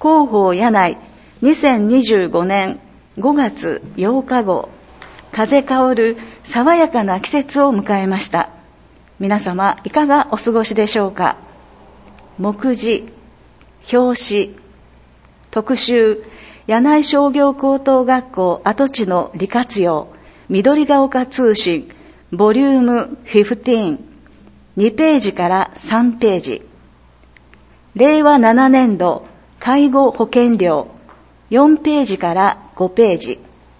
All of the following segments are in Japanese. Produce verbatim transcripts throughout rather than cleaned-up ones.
広報柳井にせんにじゅうごねんごがつようか号、風香る爽やかな季節を迎えました。皆様いかがお過ごしでしょうか。目次、表紙、特集、柳井商業高等学校跡地の利活用、緑が丘通信、ボリュームじゅうご、にページからさんページ。れいわななねんど介護保険料、よんページからごページ。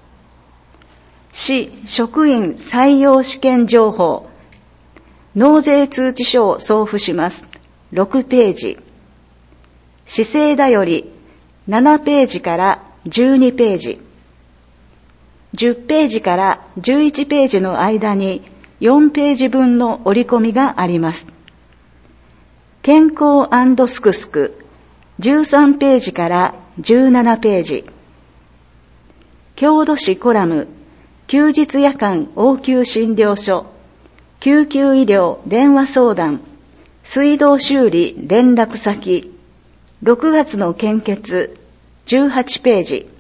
市職員採用試験情報、納税通知書を送付します。ろくページ。市政だよりななページからじゅうにページ。じゅっページからじゅういちページの間によんページ分の折り込みがあります。健康&すくすくじゅうさんページからじゅうななページ。郷土史コラム、休日夜間応急診療所、救急医療電話相談、水道修理連絡先、ろくがつの献血じゅうはちページ。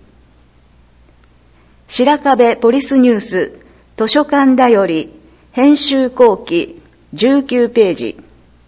白壁ポリスニュース図書館だより編集後期じゅうきゅうページ。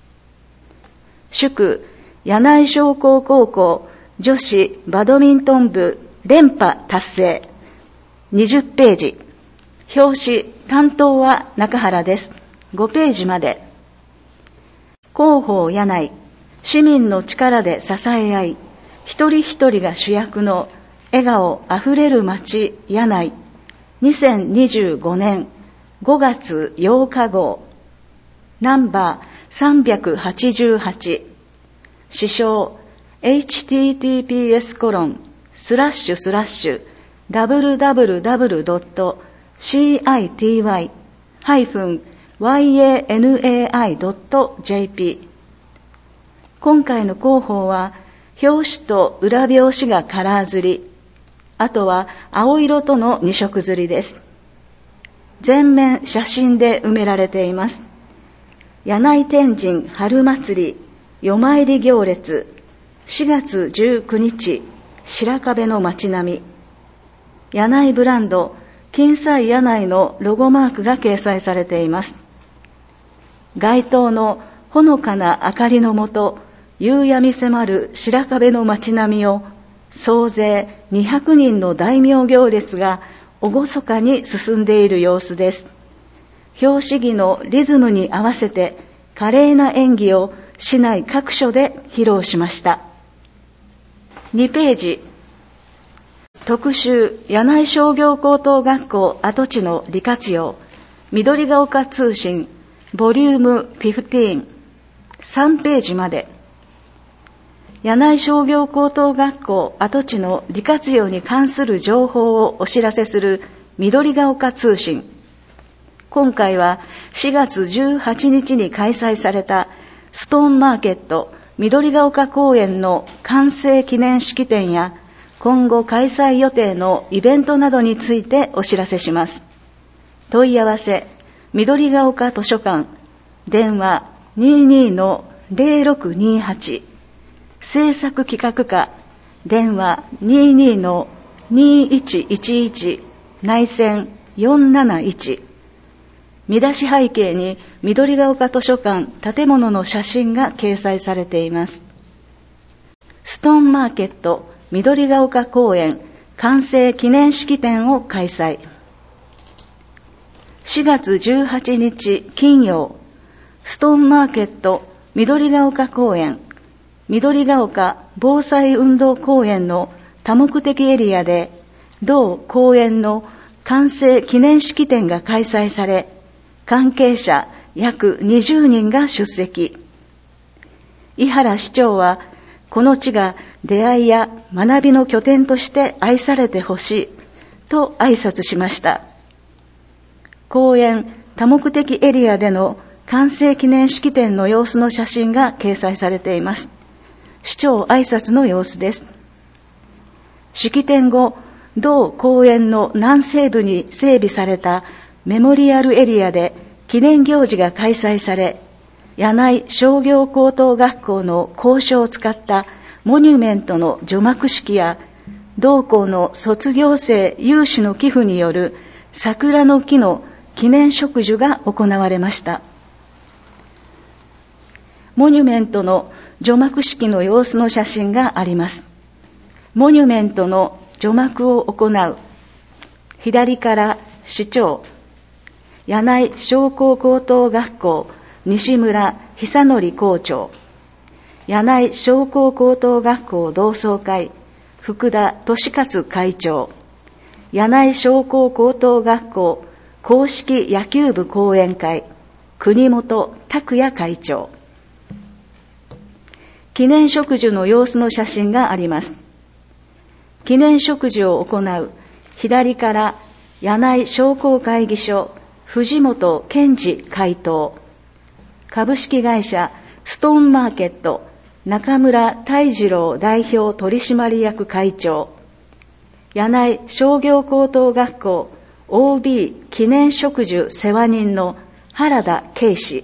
祝柳井商工高校女子バドミントン部連覇達成にじゅっページ。表紙担当は中原です。ごページまで。広報柳井、市民の力で支え合い、一人一人が主役の笑顔あふれる街柳井、にせんにじゅうごねんごがつようか号、ナンバーさんびゃくはちじゅうはち、支障 エイチティーティーピーエス コロンスラッシュスラッシュ ダブリューダブリューダブリュードットシーアイティーワイ ハイフン ワイエーエヌエーアイ ドットジェーピー。 今回の広報は表紙と裏表紙がカラー刷り、あとは青色とのに色刷りです。全面写真で埋められています。柳井天神春祭り夜参り行列、しがつじゅうくにち白壁の街並み、柳井ブランド金彩柳井のロゴマークが掲載されています。街灯のほのかな明かりのもと、夕闇迫る白壁の街並みを総勢にひゃくにんの大名行列が厳かに進んでいる様子です。表紙儀のリズムに合わせて華麗な演技を市内各所で披露しました。にページ。特集、柳井商業高等学校跡地の利活用、緑が丘通信、ボリュームじゅうご、さんページまで。柳井商業高等学校跡地の利活用に関する情報をお知らせする緑が丘通信。今回はしがつじゅうはちにちに開催されたストーンマーケット緑が丘公園の完成記念式典や今後開催予定のイベントなどについてお知らせします。問い合わせ、緑が丘図書館、電話 にじゅうに の ゼロろくにはち、制作企画課、電話 にじゅうに の にいちいちいち、内線よんなないち。見出し背景に緑が丘図書館建物の写真が掲載されています。ストーンマーケット緑が丘公園完成記念式典を開催。しがつじゅうはちにち金曜、ストーンマーケット緑が丘公園緑が丘防災運動公園の多目的エリアで同公園の完成記念式典が開催され、関係者約にじゅうにんが出席。井原市長は、この地が出会いや学びの拠点として愛されてほしいと挨拶しました。公園多目的エリアでの完成記念式典の様子の写真が掲載されています。市長挨拶の様子です。式典後、同公園の南西部に整備されたメモリアルエリアで記念行事が開催され、柳井商業高等学校の校章を使ったモニュメントの除幕式や同校の卒業生有志の寄付による桜の木の記念植樹が行われました。モニュメントの除幕式の様子の写真があります。モニュメントの除幕を行う左から市長、柳井商工高等学校西村久則校長、柳井商工高等学校同窓会福田俊勝会長、柳井商工高等学校硬式野球部講演会国本拓也会長。記念植樹の様子の写真があります。記念植樹を行う左から柳井商工会議所藤本健二会頭、株式会社ストーンマーケット中村泰次郎代表取締役会長、柳井商業高等学校 オービー 記念植樹世話人の原田圭氏。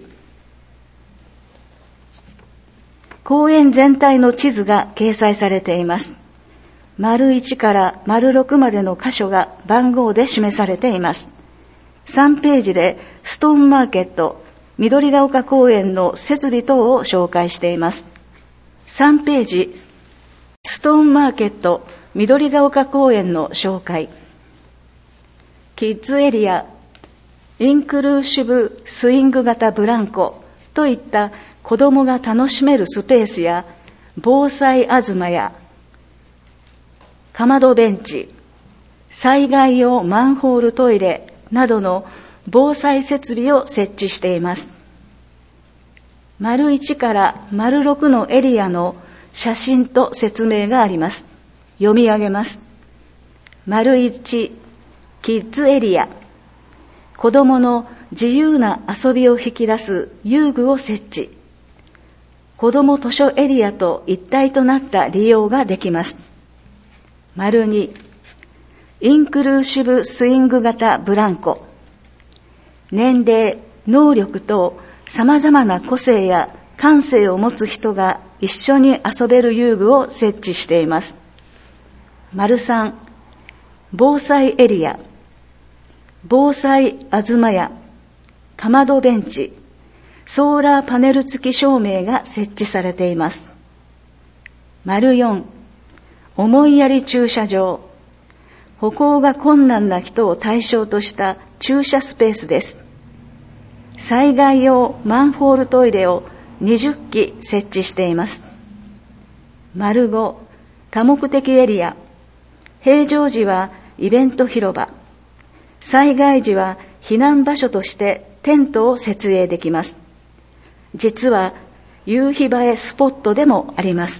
公園全体の地図が掲載されています。丸いちから丸ろくまでの箇所が番号で示されています。さんページでストーンマーケット緑が丘公園の設備等を紹介しています。さんページ、ストーンマーケット緑が丘公園の紹介。キッズエリア、インクルーシブスイング型ブランコといった子どもが楽しめるスペースや、防災あずまや、かまどベンチ、災害用マンホールトイレなどの防災設備を設置しています。丸いちから丸ろくのエリアの写真と説明があります。読み上げます。丸いち、キッズエリア。子供の自由な遊びを引き出す遊具を設置。子供図書エリアと一体となった利用ができます。丸に、インクルーシブスイング型ブランコ。年齢、能力等、様々な個性や感性を持つ人が一緒に遊べる遊具を設置しています。丸さん、防災エリア、防災あずまや、かまどベンチ、ソーラーパネル付き照明が設置されています。丸よん、思いやり駐車場、歩行が困難な人を対象とした駐車スペースです。災害用マンホールトイレをにじゅっき設置しています。丸ご、多目的エリア、平常時はイベント広場、災害時は避難場所としてテントを設営できます。実は夕日映えスポットでもあります。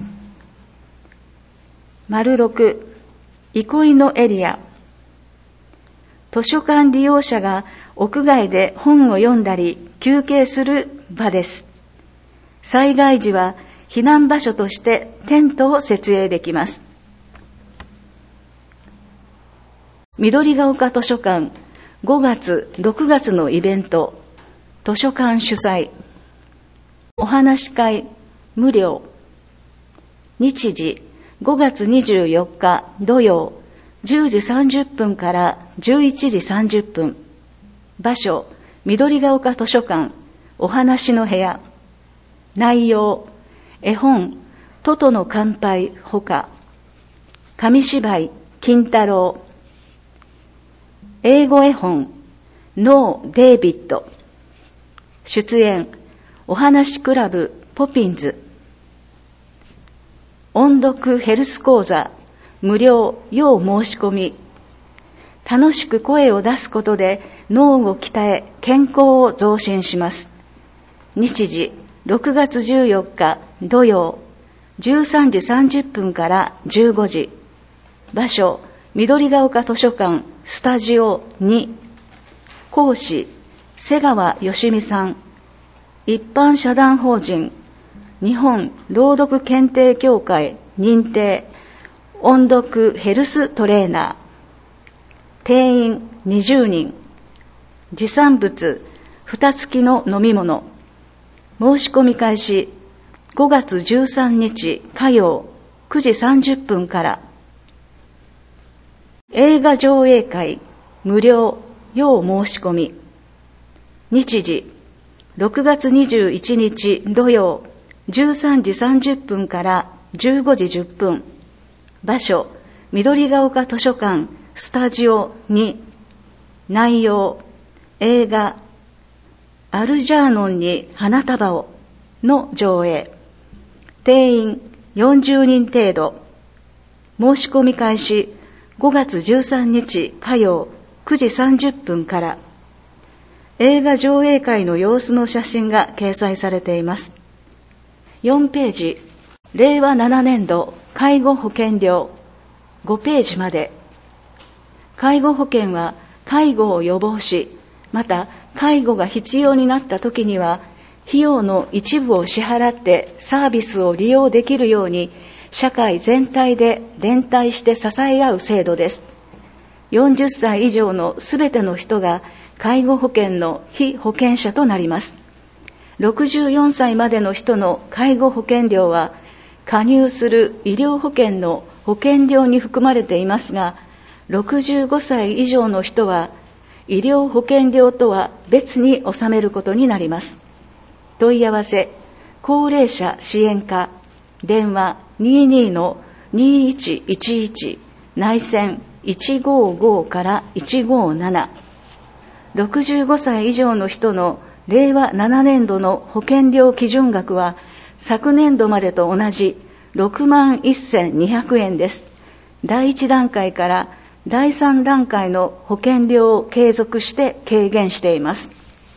丸ろく、憩いのエリア、図書館利用者が屋外で本を読んだり休憩する場です。災害時は避難場所としてテントを設営できます。緑が丘図書館ごがつ、ろくがつのイベント、図書館主催、お話し会無料、日時ごがつにじゅうよっか土曜じゅうじさんじゅっぷんからじゅういちじさんじゅっぷん、場所緑が丘図書館お話の部屋、内容絵本トトの乾杯ほか、紙芝居金太郎、英語絵本ノー・デイビッド、出演お話クラブポピンズ、音読ヘルス講座無料要申し込み、楽しく声を出すことで脳を鍛え健康を増進します。日時ろくがつじゅうよっか土曜じゅうさんじさんじゅっぷんからじゅうごじ、場所緑が丘図書館スタジオに、講師瀬川よしみさん、一般社団法人日本朗読検定協会認定音読ヘルストレーナー、定員にじゅうにん、持参物蓋付きの飲み物、申し込み開始ごがつじゅうさんにち火曜くじさんじゅっぷんから。映画上映会無料要申し込み。日時ろくがつにじゅういちにち土曜じゅうさんじさんじゅっぷんからじゅうごじじゅっぷん。場所緑が丘図書館スタジオに。内容映画アルジャーノンに花束をの上映。定員よんじゅうにん程度。申し込み開始ごがつじゅうさんにち火曜くじさんじゅっぷんから。映画上映会の様子の写真が掲載されています。よんページ、れいわななねんど介護保険料。ごページまで。介護保険は介護を予防し、また介護が必要になった時には、費用の一部を支払ってサービスを利用できるように、社会全体で連帯して支え合う制度です。よんじゅっさい以上のすべての人が介護保険の被保険者となります。ろくじゅうよんさいまでの人の介護保険料は、加入する医療保険の保険料に含まれていますが、ろくじゅうごさい以上の人は、医療保険料とは別に納めることになります。問い合わせ、高齢者支援課、電話 にじゅうに の にいちいちいち、内線いちごごからいちごなな。ろくじゅうごさい以上の人のれいわななねんどの保険料基準額は、昨年度までと同じろくまんせんにひゃくえんです。だいいち段階からだいさん段階の保険料を継続して軽減しています。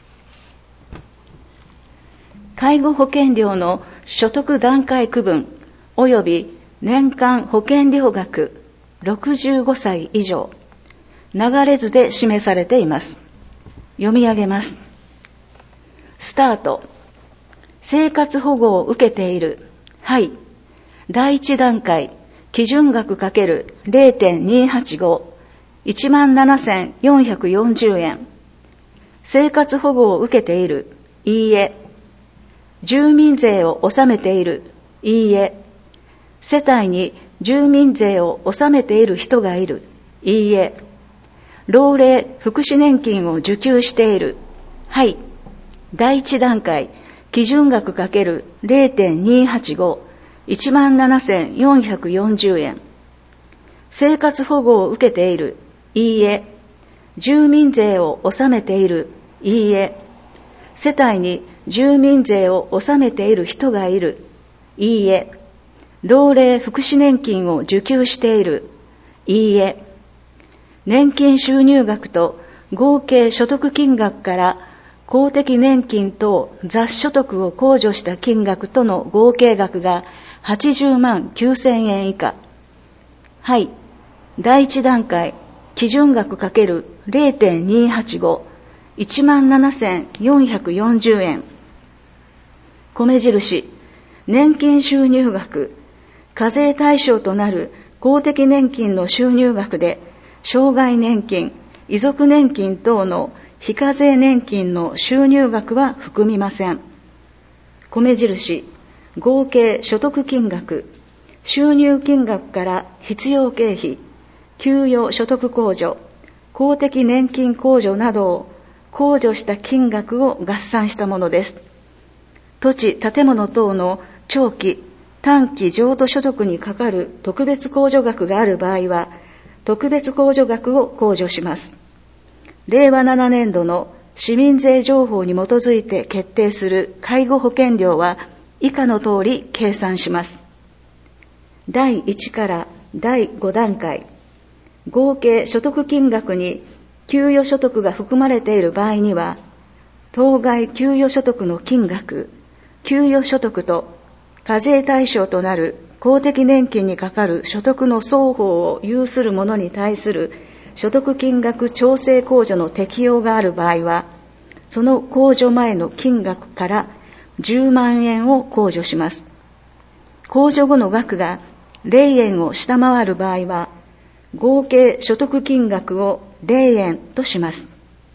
介護保険料の所得段階区分及び年間保険料額ろくじゅうごさい以上、流れ図で示されています。読み上げます。スタート。生活保護を受けている。はい。だいいち段階、基準額 ×れいてんにはちご、いちまんななせんよんひゃくよんじゅうえん。生活保護を受けている。いいえ。住民税を納めている。いいえ。世帯に住民税を納めている人がいる。いいえ。老齢福祉年金を受給している。はい。だいいち段階、基準額 ×れいてんにはちご、いちまんななせんよんひゃくよんじゅうえん。生活保護を受けている。いいえ。住民税を納めている。いいえ。世帯に住民税を納めている人がいる。いいえ。老齢福祉年金を受給している。いいえ。年金収入額と合計所得金額から公的年金等雑所得を控除した金額との合計額がはちじゅうまんきゅうせんえん以下。はい。だいいち段階、基準額 ×れいてんにはちご、いちまんななせんよんひゃくよんじゅうえん。米印、年金収入額、課税対象となる公的年金の収入額で、障害年金、遺族年金等の非課税年金の収入額は含みません。米印、合計所得金額、収入金額から必要経費、給与所得控除、公的年金控除などを控除した金額を合算したものです。土地、建物等の長期、短期譲渡所得にかかる特別控除額がある場合は、特別控除額を控除します。れいわななねんどの市民税情報に基づいて決定する介護保険料は以下の通り計算します。だいいちからだいご段階、合計所得金額に給与所得が含まれている場合には、当該給与所得の金額、給与所得と課税対象となる公的年金にかかる所得の双方を有する者に対する所得金額調整控除の適用がある場合は、その控除前の金額からじゅうまんえんを控除します。控除後の額がれいえんを下回る場合は、合計所得金額をれいえんとします。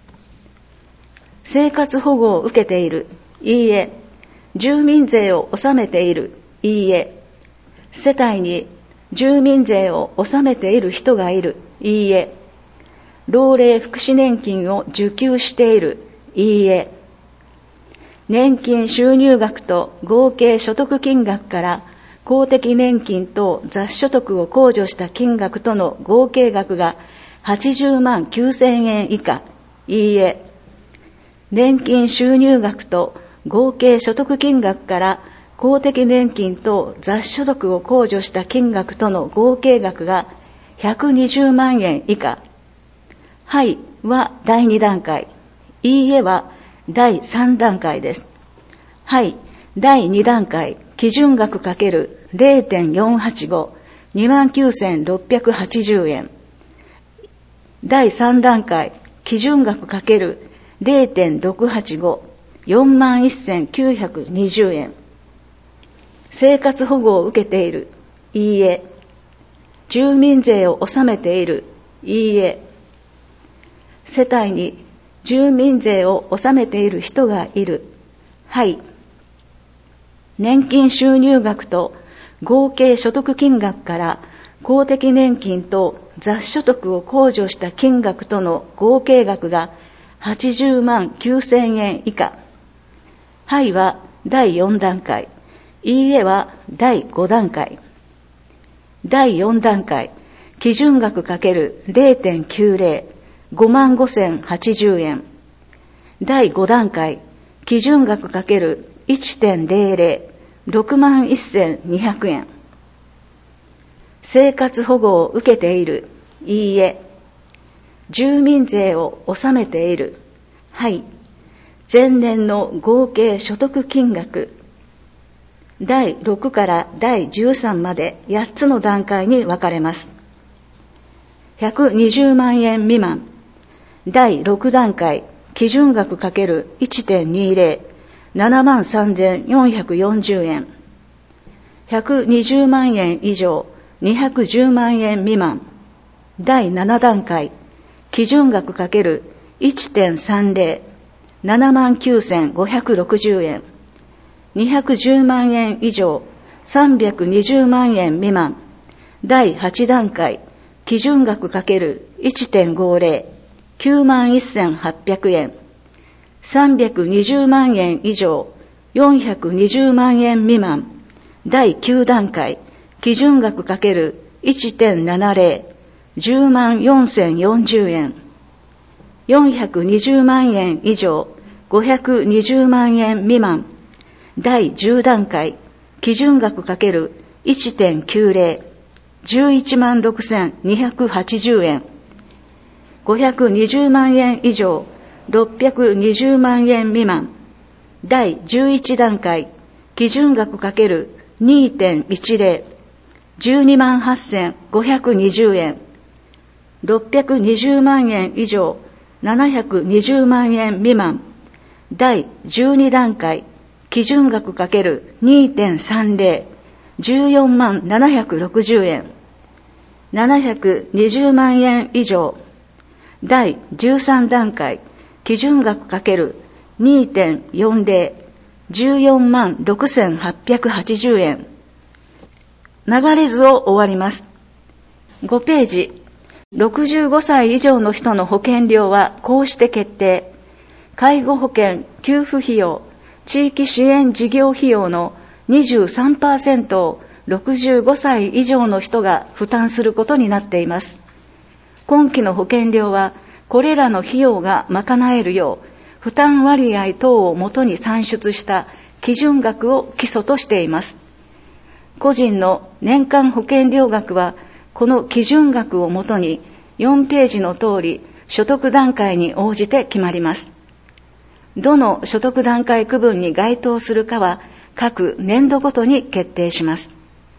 生活保護を受けている。いいえ。住民税を納めている。いいえ。 世帯に住民税を納めている人がいる。いいえ。老齢福祉年金を受給している。いいえ。年金収入額と合計所得金額から公的年金等雑所得を控除した金額との合計額がはちじゅうまんきゅうせんえん以下。いいえ。年金収入額と合計所得金額から公的年金等雑所得を控除した金額との合計額がひゃくにじゅうまんえん以下。はいはだいに段階。いいえはだいさん段階です。はい、だいに段階、基準額 ×れいてんよんはちご、にまんきゅうせんろっぴゃくはちじゅうえん。だいさん段階、基準額 ×れいてんろくはちご、よんまんせんきゅうひゃくにじゅうえん。生活保護を受けている。いいえ。住民税を納めている。いいえ。世帯に住民税を納めている人がいる。はい。年金収入額と合計所得金額から公的年金と雑所得を控除した金額との合計額がはちじゅうまんきゅうせんえん以下。はいはだいよん段階。いいえはだいご段階。だいよん段階、基準額 ×れいてんきゅうぜろ、ごまんごせんはちじゅうえん。だいご段階、基準額 ×いってんぜろぜろ、ろくまんせんにひゃくえん。生活保護を受けている。いいえ。住民税を納めている。はい。前年の合計所得金額。だいろくからだいじゅうさんまでやっつの段階に分かれます。ひゃくにじゅうまんえん未満。だいろく段階、基準額 ×いってんにぜろ、ななまんさんぜんよんひゃくよんじゅうえん。ひゃくにじゅうまんえん以上、にひゃくじゅうまんえん未満。だいなな段階、基準額 ×いってんさんぜろ、ななまんきゅうせんごひゃくろくじゅうえん。にひゃくじゅうまんえん以上、さんびゃくにじゅうまんえん未満。だいはち段階、基準額 ×いってんごぜろ、きゅうまんせんはっぴゃくえん。さんびゃくにじゅうまんえん以上、よんひゃくにじゅうまんえん未満。だいきゅう段階、基準額 ×いってんななぜろ、じゅうまんよんせんよんじゅうえん。よんひゃくにじゅうまんえん以上、ごひゃくにじゅうまんえん未満。だいじゅう段階、基準額 ×いってんきゅうぜろ、じゅういちまんろくせんにひゃくはちじゅうえん。ごひゃくにじゅうまんえん以上、ろっぴゃくにじゅうまんえん未満。だいじゅういち段階、基準額 ×にてんいちぜろ、じゅうにまんはっせんごひゃくにじゅうえん。ろっぴゃくにじゅうまんえん以上、ななひゃくにじゅうまんえん未満。だいじゅうに段階、基準額 ×にてんさんぜろ、じゅうよんまんななひゃくろくじゅうえん。ななひゃくにじゅうまんえん以上。だいじゅうさん段階、基準額 ×にてんよんぜろ、じゅうよんまんろくせんはっぴゃくはちじゅうえん。流れ図を終わります。ごページ。ろくじゅうごさい以上の人の保険料はこうして決定。介護保険、給付費用、地域支援事業費用の にじゅうさんパーセント をろくじゅうごさい以上の人が負担することになっています。今期の保険料はこれらの費用が賄えるよう負担割合等をもとに算出した基準額を基礎としています。個人の年間保険料額はこの基準額をもとによんページの通り所得段階に応じて決まります。どの所得段階区分に該当するかは各年度ごとに決定します。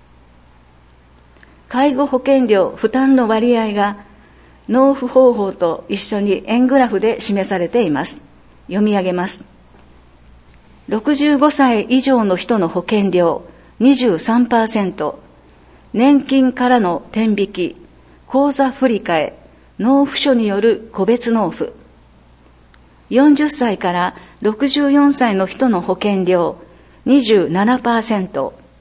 介護保険料負担の割合が納付方法と一緒に円グラフで示されています。読み上げます。ろくじゅうごさい以上の人の保険料 にじゅうさんパーセント、年金からの天引き、口座振替、納付書による個別納付。よんじゅっさいからろくじゅうよんさいの人の保険料 にじゅうななパーセント、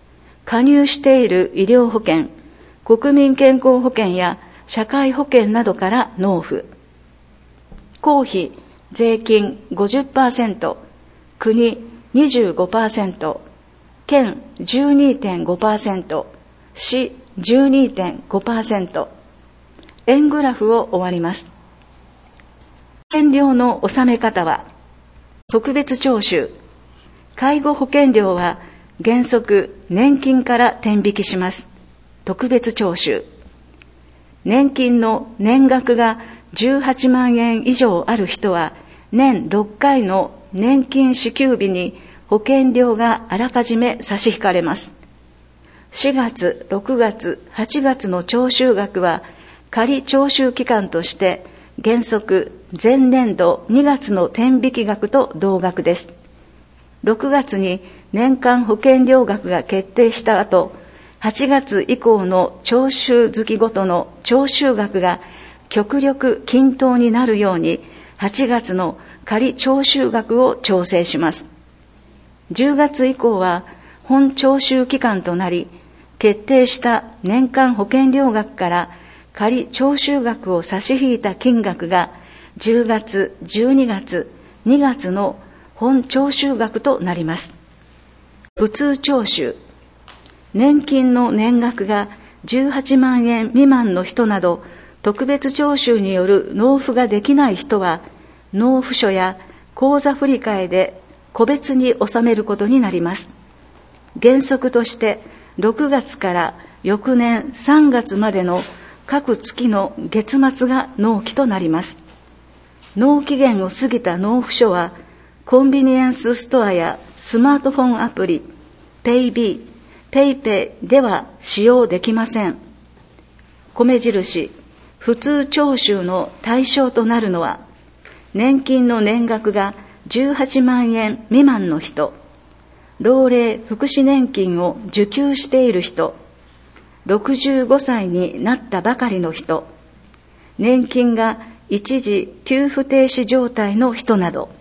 加入している医療保険、国民健康保険や社会保険などから納付。公費、税金 ごじゅっパーセント、国 にじゅうごパーセント、県 じゅうにてんごパーセント、市 じゅうにてんごパーセント。円グラフを終わります。保険料の納め方は、特別徴収。介護保険料は原則年金から天引きします。特別徴収。年金の年額がじゅうはちまんえん以上ある人は、年ろっかいの年金支給日に保険料があらかじめ差し引かれます。しがつ、ろくがつ、はちがつの徴収額は仮徴収期間として原則前年度にがつの天引き額と同額です。ろくがつに年間保険料額が決定した後、はちがつ以降の徴収月ごとの徴収額が極力均等になるようにはちがつの仮徴収額を調整します。じゅうがつ以降は本徴収期間となり、決定した年間保険料額から仮徴収額を差し引いた金額がじゅうがつ、じゅうにがつ、にがつの本徴収額となります。普通徴収。年金の年額がじゅうはちまんえん未満の人など、特別徴収による納付ができない人は、納付書や口座振替で個別に納めることになります。原則としてろくがつから翌年さんがつまでの各月の月末が納期となります。納期限を過ぎた納付書は、コンビニエンスストアやスマートフォンアプリ、ペイビー、ペイペイでは使用できません。米印、普通徴収の対象となるのは、年金の年額がじゅうはちまんえん未満の人、老齢福祉年金を受給している人、ろくじゅうごさいになったばかりの人、年金が一時給付停止状態の人など。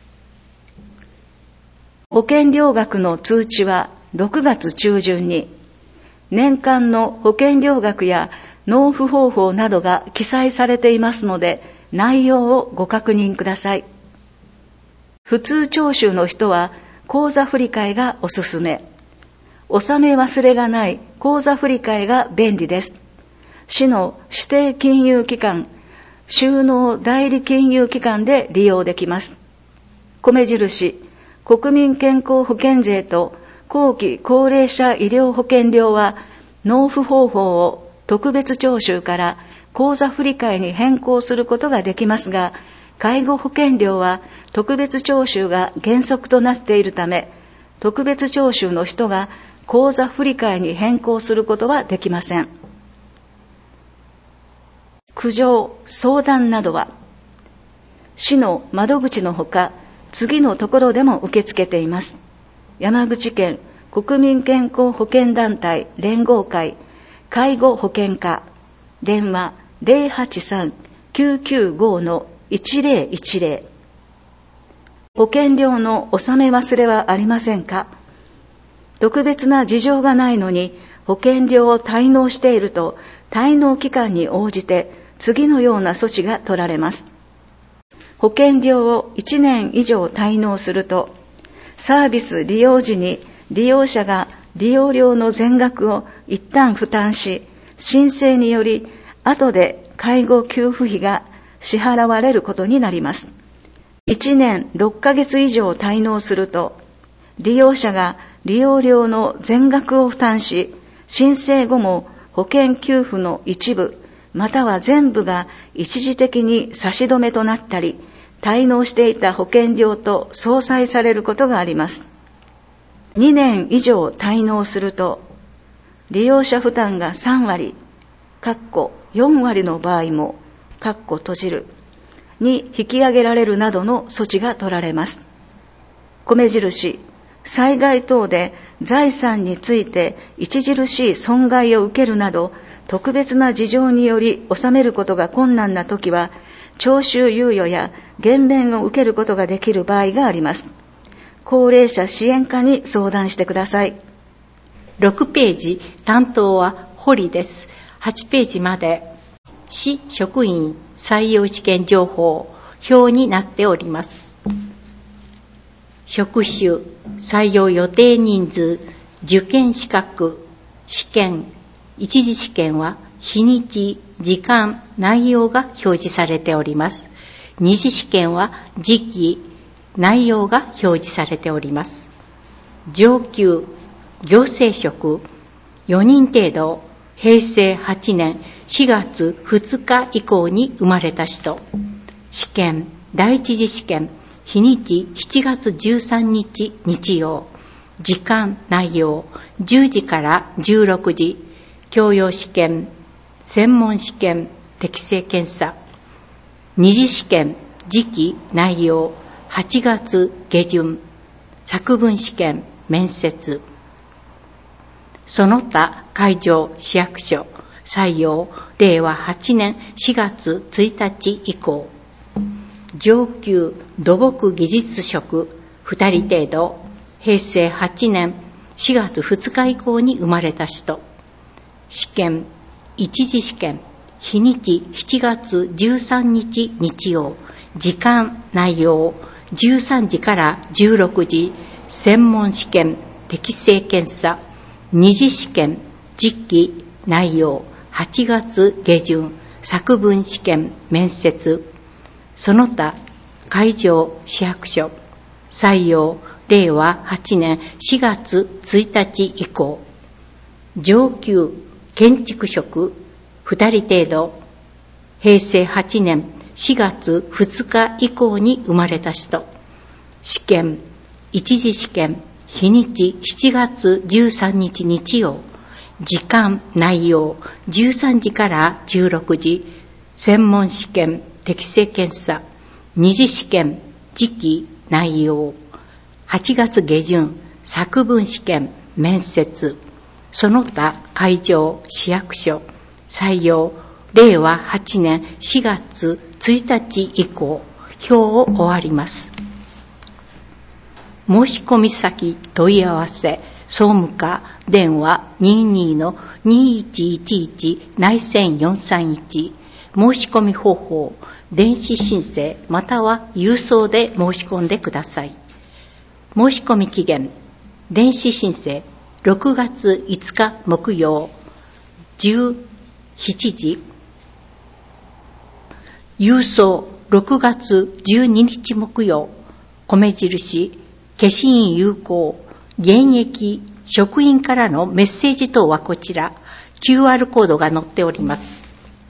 保険料額の通知はろくがつ中旬に、年間の保険料額や納付方法などが記載されていますので、内容をご確認ください。普通徴収の人は口座振替がおすすめ。納め忘れがない口座振替が便利です。市の指定金融機関、収納代理金融機関で利用できます。米印、国民健康保険税と後期高齢者医療保険料は納付方法を特別徴収から口座振替に変更することができますが、介護保険料は特別徴収が原則となっているため、特別徴収の人が口座振替に変更することはできません。苦情、相談などは、市の窓口のほか、次のところでも受け付けています。山口県国民健康保険団体連合会介護保険課、電話 ゼロはちさん きゅうきゅうご のいちゼロいちゼロ。保険料の納め忘れはありませんか？特別な事情がないのに保険料を滞納していると、滞納期間に応じて次のような措置が取られます。保険料をいちねん以上滞納すると、サービス利用時に利用者が利用料の全額を一旦負担し、申請により後で介護給付費が支払われることになります。いちねんろっかげつ以上滞納すると、利用者が利用料の全額を負担し、申請後も保険給付の一部または全部が一時的に差し止めとなったり、滞納していた保険料と相殺されることがあります。にねん以上滞納すると、利用者負担がさんわり、かっこよんわりの場合も、かっこ閉じる、に引き上げられるなどの措置が取られます。米印、災害等で財産について著しい損害を受けるなど、特別な事情により納めることが困難なときは、徴収猶予や減免を受けることができる場合があります。高齢者支援課に相談してください。 ろくページ、担当は堀です。はちページまで市職員採用試験情報表になっております。職種、採用予定人数、受験資格、試験、一次試験は日にち、時間、内容が表示されております。二次試験は時期、内容が表示されております。上級、行政職、よにん程度、へいせいはちねんしがつふつか以降に生まれた人。試験、第一次試験、日にちしちがつじゅうさんにち日曜。時間、内容、じゅうじからじゅうろくじ。教養試験、専門試験、適性検査。二次試験、時期、内容、はちがつげじゅん。作文試験、面接。その他会場市役所採用れいわはちねんしがつついたち以降。上級土木技術職ふたり程度、へいせいはちねんしがつふつか以降に生まれた人。試験、一次試験、日にちしちがつじゅうさんにち日曜。時間、内容、じゅうさんじからじゅうろくじ。専門試験、適性検査。二次試験、時期、内容、はちがつげじゅん。作文試験、面接。その他会場市役所採用れいわはちねんしがつついたち以降。上級建築職ふたり程度、へいせいはちねんしがつふつか以降に生まれた人。試験、一次試験、日にちしちがつじゅうさんにち日曜。時間、内容、じゅうさんじからじゅうろくじ。専門試験、適性検査。二次試験、時期、内容、はちがつげじゅん。作文試験、面接。その他会場市役所採用れいわはちねんしがつついたち以降、表を終わります。申込先問い合わせ総務課電話 にじゅうにのにいちいちいち 内線よんさんいち。申し込み方法、電子申請または郵送で申し込んでください。申し込み期限、電子申請ろくがついつか木曜じゅうしちじ、郵送ろくがつじゅうににち木曜、米印消印有効、現役職員からのメッセージ等はこちら キューアール コードが載っております。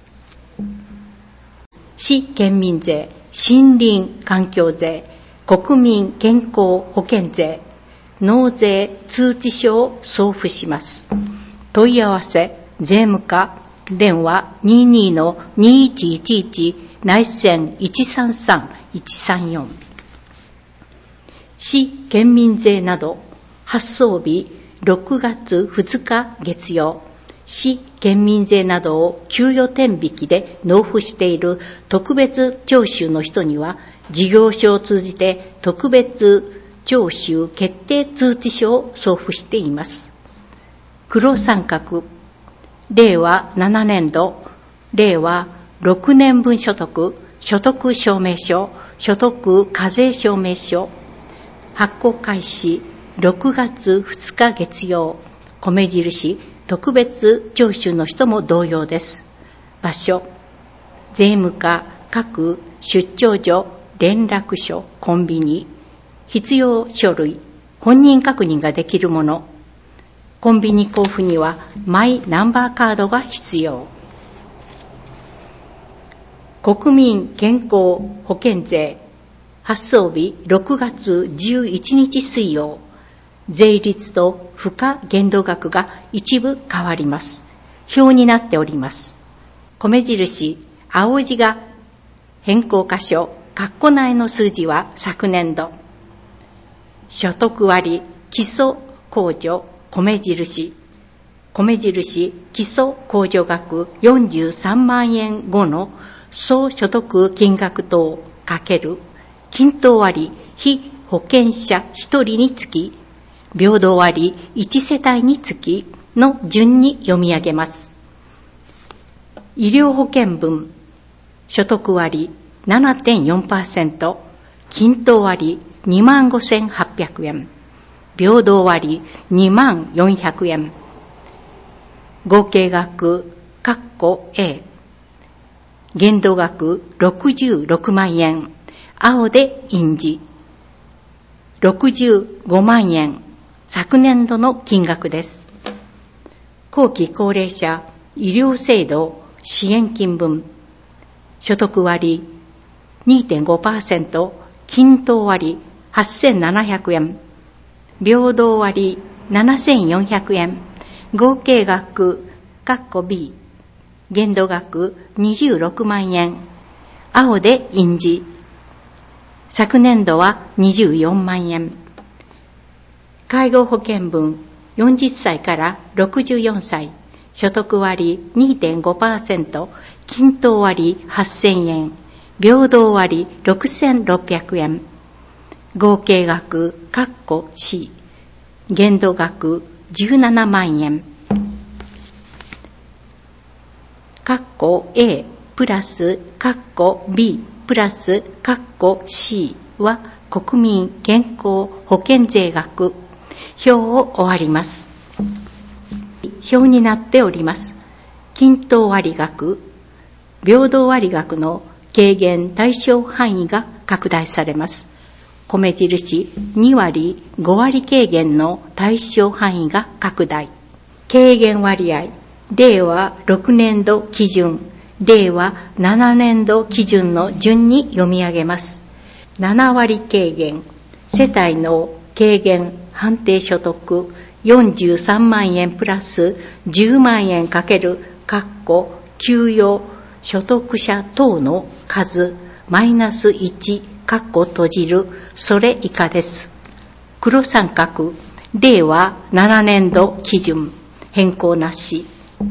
市県民税、森林環境税、国民健康保険税、納税通知書を送付します。問い合わせ税務課電話 にじゅうにのにいちいちいち 内線いちさんさんいちさんよん。市県民税など発送日ろくがつふつか月曜。市県民税などを給与天引きで納付している特別徴収の人には事業所を通じて特別徴収決定通知書を送付しています。黒三角、れいわななねんど、れいわろくねんぶん所得、所得証明書、所得課税証明書、発行開始ろくがつふつか月曜。米印特別徴収の人も同様です。場所、税務課各出張所、連絡所、コンビニ。必要書類、本人確認ができるもの。コンビニ交付にはマイナンバーカードが必要。国民健康保険税発送日ろくがつじゅういちにち水曜。税率と付加限度額が一部変わります。表になっております。米印青字が変更箇所、括弧内の数字は昨年度。所得割基礎控除米印米印基礎控除額よんじゅうさんまんえん後の総所得金額等かける均等割非保険者ひとりにつき平等割いち世帯につきの順に読み上げます。医療保険分、所得割 ななてんよんパーセント、均等割にまんごせんはっぴゃくえん、平等割にまんよんひゃくえん、合計額括弧 A、限度額ろくじゅうろくまんえん、青で印字、ろくじゅうごまんえん、昨年度の金額です。後期高齢者医療制度支援金分、所得割 にてんごパーセント、均等割はっせんななひゃくえん、平等割ななせんよんひゃくえん、合計額括弧 B、限度額にじゅうろくまんえん、青で印字、昨年度はにじゅうよんまんえん。介護保険分よんじゅっさいからろくじゅうよんさい、所得割 にてんごパーセント、均等割はっせんえん、平等割ろくせんろっぴゃくえん、合計額括弧 C、限度額じゅうななまんえん、括弧 A プラス括弧 B プラス括弧 C は国民健康保険税額、表を終わります。表になっております。均等割額、平等割額の軽減対象範囲が拡大されます。米印にわりごわり軽減の対象範囲が拡大。軽減割合、れいわろくねんど基準、れいわななねんど基準の順に読み上げます。ななわり軽減、世帯の軽減判定所得よんじゅうさんまんえんプラスじゅうまんえんかける括弧給与所得者等の数マイナスいち括弧閉じる、それ以下です。黒三角、れいわななねんど基準、変更なし。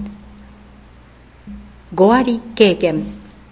ごわり軽減、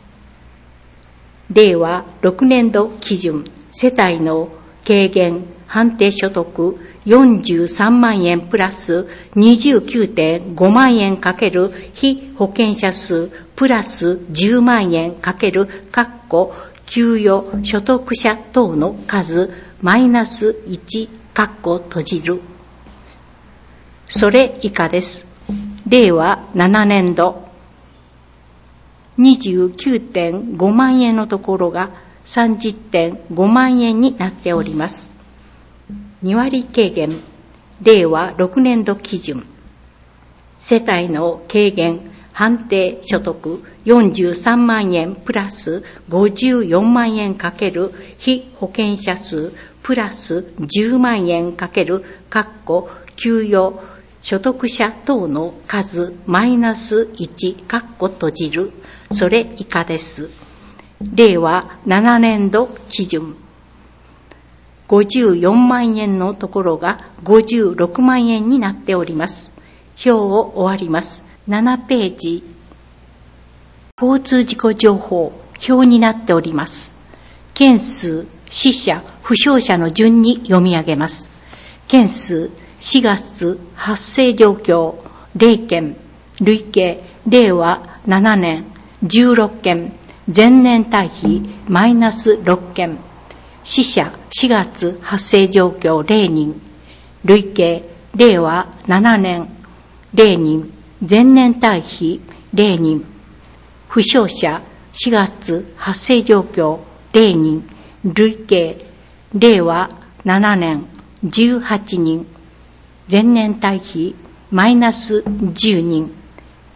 れいわろくねんど基準、世帯の軽減判定所得よんじゅうさんまんえんプラス にじゅうきゅうてんごまんえんかける被保険者数プラスじゅうまんえんかける括弧給与所得者等の数マイナスいち括弧閉じる、それ以下です。れいわななねんどにじゅうきゅうてんごまんえんのところが さんじゅってんごまんえんになっております。にわり軽減、れいわろくねんど基準、世帯の軽減判定所得よんじゅうさんまんえんプラスごじゅうよんまんえんかける被保険者数プラスじゅうまんえんかける括弧給与所得者等の数マイナスいち括弧閉じる、それ以下です。れいわななねんど基準、ごじゅうよんまんえんのところがごじゅうろくまんえんになっております。表を終わります。ななページ、交通事故情報表になっております。件数、死者、負傷者の順に読み上げます。件数、しがつ発生状況れいけん、累計れいわななねんじゅうろっけん、前年対比マイナスろっけん、死者しがつ発生状況れいにん、累計れいわななねんれいにん、前年対比れいにん、負傷者しがつ発生状況れいにん、累計れいわななねんじゅうはちにん、前年対比マイナスじゅうにん、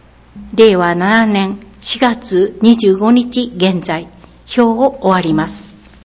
れいわななねんしがつにじゅうごにち現在、表を終わります。